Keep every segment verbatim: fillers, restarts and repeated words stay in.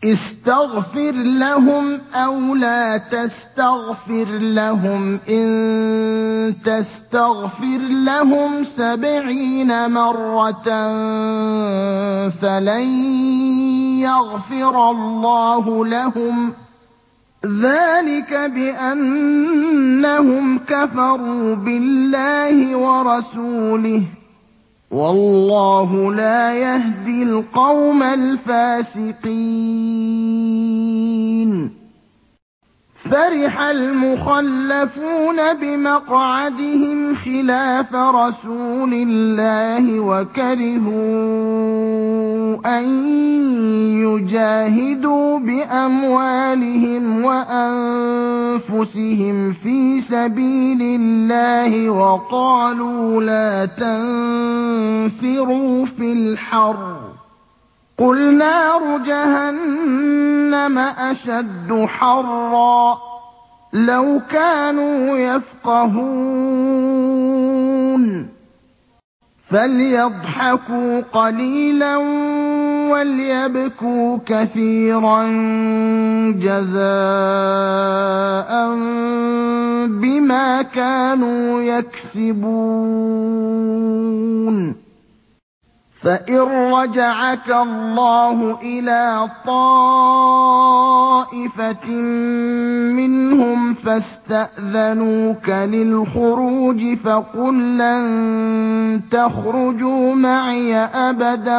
اسْتَغْفِرْ لَهُمْ أَوْ لَا تَسْتَغْفِرْ لَهُمْ إِن تَسْتَغْفِرْ لَهُمْ سَبْعِينَ مَرَّةً فَلَن يَغْفِرَ اللَّهُ لَهُمْ ۚ ذَٰلِكَ بِأَنَّهُمْ كَفَرُوا بِاللَّهِ وَرَسُولِهِ ۗ وَاللَّهُ لَا يَهْدِي الْقَوْمَ الْفَاسِقِينَ. فَرِحَ الْمُخَلَّفُونَ بِمَقْعَدِهِمْ خِلَافَ رَسُولِ اللَّهِ وَكَرِهُوا أَن يُجَاهِدُوا بِأَمْوَالِهِمْ وَأَنفُسِهِمْ فِي سَبِيلِ اللَّهِ وَقَالُوا لَا تَنفِرُوا فِي الْحَرِّ ۗ قُلْ نَارُ جَهَنَّمَ أَشَدُّ حَرًّا ۚ لَّوْ كَانُوا يَفْقَهُونَ. فَلْيَضْحَكُوا قَلِيلًا وَلْيَبْكُوا كَثِيرًا جَزَاءً بِمَا كَانُوا يَكْسِبُونَ. فَإِن رَّجَعَكَ اللَّهُ إِلَىٰ طَائِفَةٍ مِّنْهُمْ فَاسْتَأْذَنُوكَ لِلْخُرُوجِ فَقُل لَّن تَخْرُجُوا مَعِيَ أَبَدًا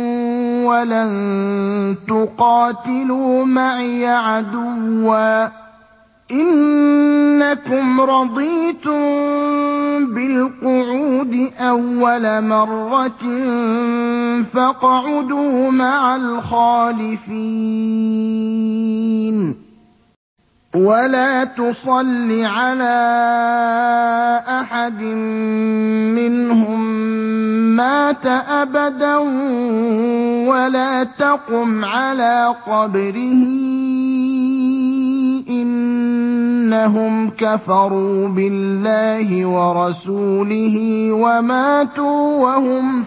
وَلَن تُقَاتِلُوا مَعِيَ عَدُوًّا ۖ إِنَّكُمْ رَضِيتُم بِالْقُعُودِ أَوَّلَ مَرَّةٍ فَاقْعُدُوا مَعَ الْخَالِفِينَ. وَلَا تُصَلِّ عَلَىٰ أَحَدٍ مِّنْهُم مَّاتَ أَبَدًا وَلَا تَقُمْ عَلَىٰ قَبْرِهِ ۖ إِنَّهُمْ كَفَرُوا بِاللَّهِ وَرَسُولِهِ وَمَاتُوا وَهُمْ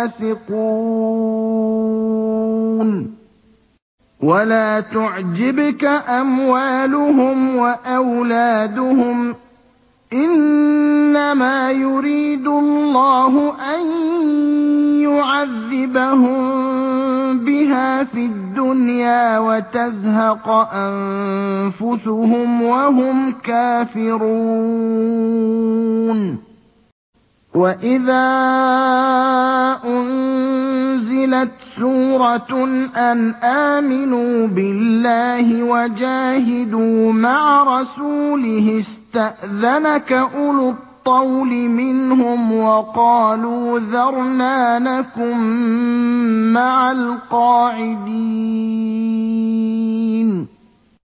فَاسِقُونَ. وَلَا تُعْجِبْكَ أَمْوَالُهُمْ وَأَوْلَادُهُمْ ۚ إِنَّمَا يُرِيدُ اللَّهُ أَن يُعَذِّبَهُم بِهَا فِي الدُّنْيَا وَتَزْهَقَ أَنفُسُهُمْ وَهُمْ كَافِرُونَ. وَإِذَا أُنزِلَتْ سُورَةٌ أَنْ آمِنُوا بِاللَّهِ وَجَاهِدُوا مَعَ رَسُولِهِ اسْتَأْذَنَكَ أُولُو الطَّوْلِ مِنْهُمْ وَقَالُوا ذَرْنَا نَكُن مَّعَ الْقَاعِدِينَ